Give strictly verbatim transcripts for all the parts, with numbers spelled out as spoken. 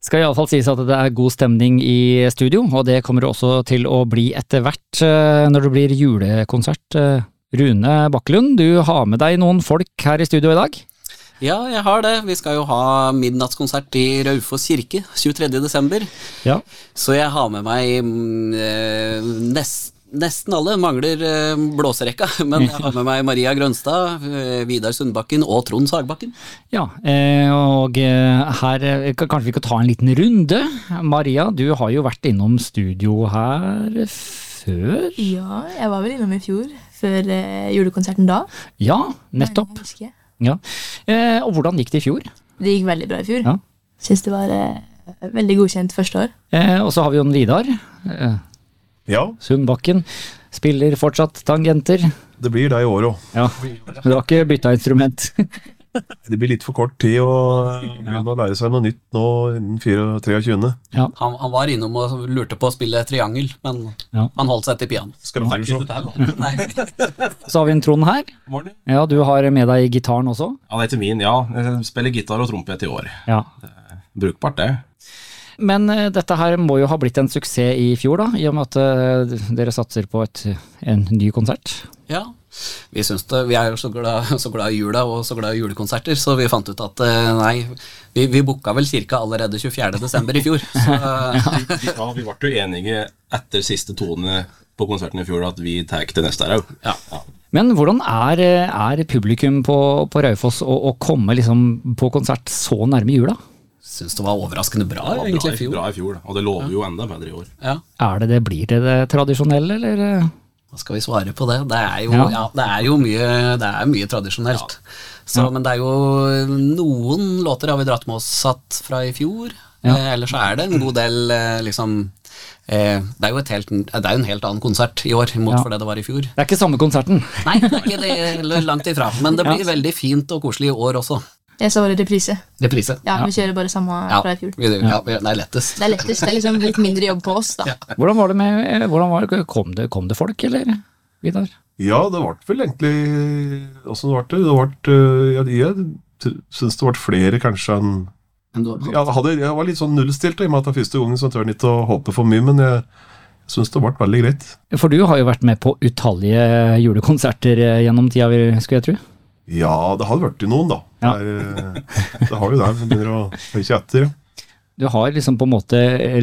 Skal i alle fall sies at det er god stemning i studio, og det kommer det også til å bli etter hvert når det blir julekonsert. Rune Bakkelund, du har med deg noen folk her i studio i dag? Ja, jeg har det. Vi skal jo ha midnattskonsert i Raufoss kirke tjuetredje desember. Ja. Så jeg har med meg eh, nest Nesten alle mangler eh, blåserekka, men jeg har med meg Maria Grønstad, eh, Vidar Sundbakken og Trond Sagbakken. Ja, eh, og eh, her eh, kanskje vi kan ta en liten runde. Maria, du har jo vært innom studio her før? Ja, jeg var vel innom i fjor, før eh, julekonserten da. Ja, nettopp. Nei, ja. Eh, og hvordan gikk det i fjor? Det gikk veldig bra i fjor. Ja. Synes det var eh, veldig godkjent første år. Eh, og så har vi jo en Vidar. Eh, Ja. Sundbakken spiller fortsatt tangenter. Det blir det i år også. Ja, du har ikke byttet instrument. Det blir litt for kort tid å begynne å lære seg noe nytt nå innen treogtyvende. Ja. Han, han var innom og lurte på å spille triangel, men ja. han holdt seg til piano. Skal du se? Nei. Så har vi en Trond her. Morgen. Ja, du har med deg gitaren også. Ja, det heter min, ja. Jeg spiller gitar og trompet i år. Ja. Brukbart det. Men uh, dette her må jo ha blitt en suksess i fjor da, i og med at uh, dere satser på et, en ny konsert. Ja, vi synes det, vi er jo så glad, så glad i jula og så glad i julekonserter, så vi fant ut at uh, nei, vi, vi booka vel cirka allerede tjuefjerde desember i fjor. Så, uh, ja, vi ble jo enige etter siste tone på konserten i fjor at vi tar til neste her også. Ja. Ja. Men hvordan er, er publikum på, på Raufoss å, å komme liksom på konsert så nærme jula? Synes det var overraskende bra, Det var egentlig, bra, i fjor. bra i fjor, og det lover jo enda bedre i år. Ja. Er det det, blir det det tradisjonelle, eller? Hva skal vi svare på det? Det er jo, Ja. ja, det er jo mye, det er mye tradisjonelt. Så, Ja. men det er jo noen låter har vi dratt med oss satt fra i fjor, Ja. eh, ellers så er det en god del eh, liksom, eh, det er jo et helt, det er jo en helt annen konsert i år mot Ja. for det det var i fjor. Det er ikke samme konserten. Nei, det er ikke det, eller langt ifra, men det blir Ja. veldig fint og koselig i år også. Jeg så var det reprise. Reprise. Ja, vi kjører bare samme Ja, fra i fjor. vi- ja, det er lettest. Det er lettest, det er liksom litt mindre jobb på oss da. Ja. Hvordan var det med, hvordan var det, kom det, kom det folk, eller, Vidar? Ja, det ble vel egentlig Hvordan ble det? Det ble, ja, jeg t- synes det ble flere kanskje enn Men du, jeg, hadde, jeg var litt sånn nullstilt i og med at det er første gangen så tør jeg ikke å håpe for mye, men jeg synes det ble veldig greit. For du har jo vært med på utallige julekonserter gjennom tida, skulle jeg tro. Ja, det hadde vært i noen da. Ja. Det, er, det har jo det, som begynner å høyke etter. Du har liksom på en måte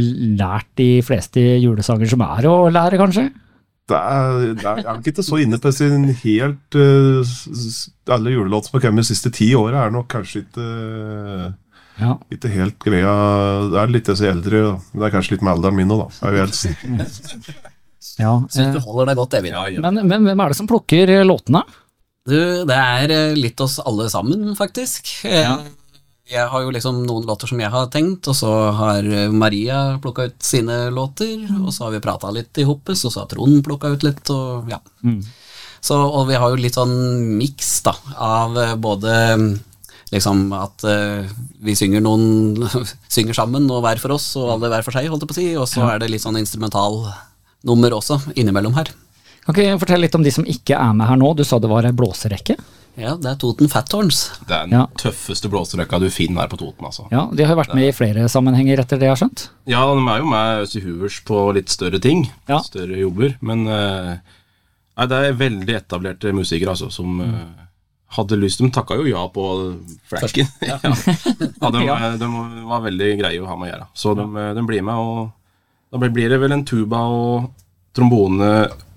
lært de fleste julesanger som er å lære, kanskje? Det er, det er, jeg er nok ikke så inne på sin helt uh, s- alle julelåter som har kommet de siste ti årene er nok kanskje ikke, uh, Ja. ikke helt greia. Det er litt jeg er eldre, da. Men det er kanskje litt med alderen min også, da. Er jo helst. ja. synes du holder deg godt, Evin. Ja, ja. Men, men hvem er det som plukker låtene? Du, det er eh, litt oss alle sammen, faktisk. Eh, Ja. Jeg har jo liksom noen låter som jeg har tenkt, og så har eh, Maria plukket ut sine låter, og så har vi pratet litt i hoppes, og så har Trond plukket ut litt, og ja. Mm. Så, og vi har jo litt sånn mix da, av eh, både liksom at eh, vi synger noen, synger sammen, og hver for oss, og alle hver for seg, holdt jeg på å si, og så Ja. er det litt sånn instrumental nummer også, innimellom her. Kan ikke jeg fortelle litt om de som ikke er med her nå? Du sa det var en blåserekke. Ja, det er Toten Fat Horns. Det er den Ja. tøffeste blåserekka du finner her på Toten, altså. Ja, de har jo vært med i flere sammenhenger etter det jeg har skjønt. Ja, de er jo med oss i Hoovers på litt større ting, Ja. større jobber, men eh, nei, det er veldig etablerte musikere altså, som eh, hadde lyst, de takket jo ja på flekken. ja. Ja, de, Ja. de var veldig greie å ha med å gjøre, så de, de blir med, og da blir det vel en tuba og trombone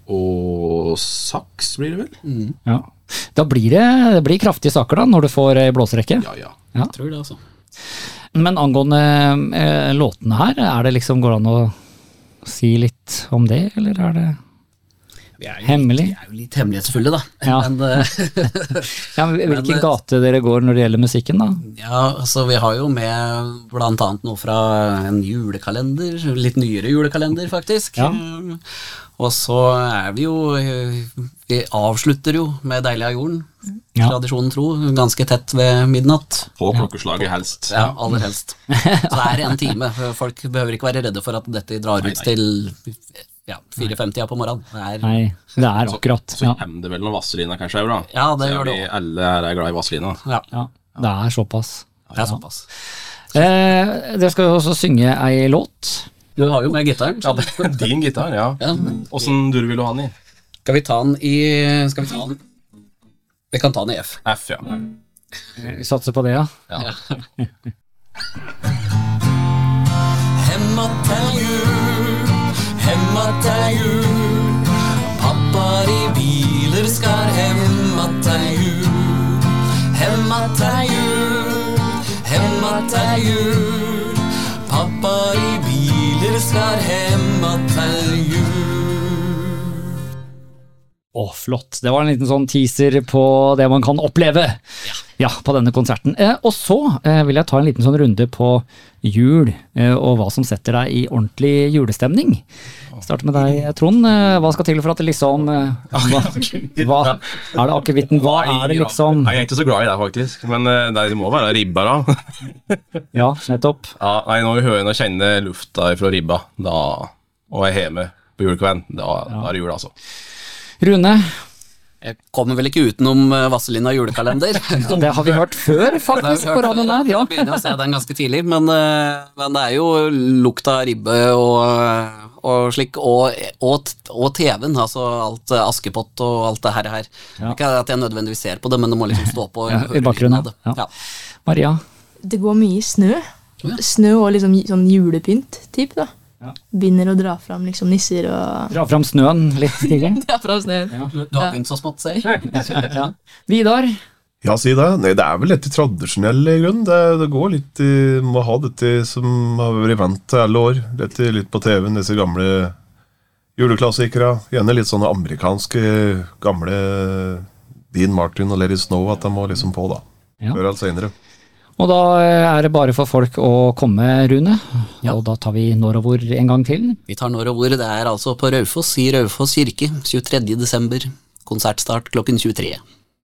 og saks, blir det vel? Ja. Da blir det, det blir kraftige saker da, når du får ei blåserekke. Ja, ja. Ja. Tror det altså. Men angående eh, låtene her, er det liksom, går det an å si litt om det, eller er det Vi er jo hemmelig? Litt, vi er jo litt hemmelighetsfulle da. Ja. Men, eh, Ja, men hvilken Men, gate dere går når det gjelder musikken da? ja, altså vi har jo med blant annet noe fra en julekalender, litt nyere julekalender faktisk. Ja. Eh, Og så er vi jo, eh, vi avslutter jo med Deilig av jorden, Ja. tradisjonen tro, ganske tett ved midnatt. På klokkeslaget helst. Ja, aller helst. Så det er en time, folk behøver ikke være redde for at dette drar Nei, ut nei. til ja, fire-fem-tida på morgenen. Det er, Nei, det er Så, akkurat. så Ja, kommer det vel noen Vazelina kanskje, da? Ja, det Så gjør det vi også. alle er glad i Vazelina. ja, ja, det er såpass. det er såpass. Eh, dere skal jo også synge ei låt. Du har jo med gitaren. Ja, det er din gitar, ja. Ja. Hvordan dur vil du ha den i? Skal vi ta den i Skal vi ta den Vi kan ta den i F. F, ja. Vi satser på det, ja. ja. Hemma til jul, hemma til jul. Pappaer i biler skal hemma til jul. Hemma til jul, hemma til jul. Pappaer i biler skal hemma til jul. Å, flott. Det var en liten sånn teaser på det man kan oppleve. Ja. Ja, på denne konserten. Eh, og så eh, vil jeg ta en liten sånn runde på jul, eh, og hva som setter deg i ordentlig julestemning. Starte med deg, Trond. Eh, hva skal til for at det liksom eh, hva, hva, er det akevitten? Hva er det liksom? Jeg er ikke så glad i det, faktisk. Men eh, nei, det må være ribba, da. Ja, nettopp. Ja, nei, når vi hører og kjenner lufta fra ribba, da, og jeg er hjemme på julekvelden, da, ja. Da er det jul, altså. Rune? Jeg kommer vel ikke utenom Vazelina julekalender. Det har vi hørt før, faktisk, på radioen der. Ja. Jeg begynner å se den ganske tidlig, men, men det er jo lukta ribbe og, og slik, og, og, og T V-en, altså alt Askepott og alt det her. her. Ja. Ikke at jeg nødvendigvis ser på det, men det må liksom stå på ja, i bakgrunnen. Ja. Ja. Maria? Det går mye snø. Snø og liksom sånn julepynt, typ da. Ja. Begynner å dra fram liksom nisser og... Dra fram snøen litt tidlig. Dra fram snøen. Ja. Du har begynt så smått, sier. Ja. Vidar? Ja, si det. Nei, det er vel litt tradisjonell i grunn. Det, det går litt i, må ha dette som har vært vant til alle år. Dette litt på T V-en, disse gamle juleklassikere. Gjerne litt sånne amerikanske, gamle Dean Martin og Let It Snow at de må liksom på da. Ja. Før alt senere. Og da er det bare for folk å komme, Rune. Ja. Og da tar vi når og hvor en gang til. Vi tar når og hvor. Det er altså på Raufoss i Raufoss kirke, tjuetredje desember. Konsertstart klokken tjuetre.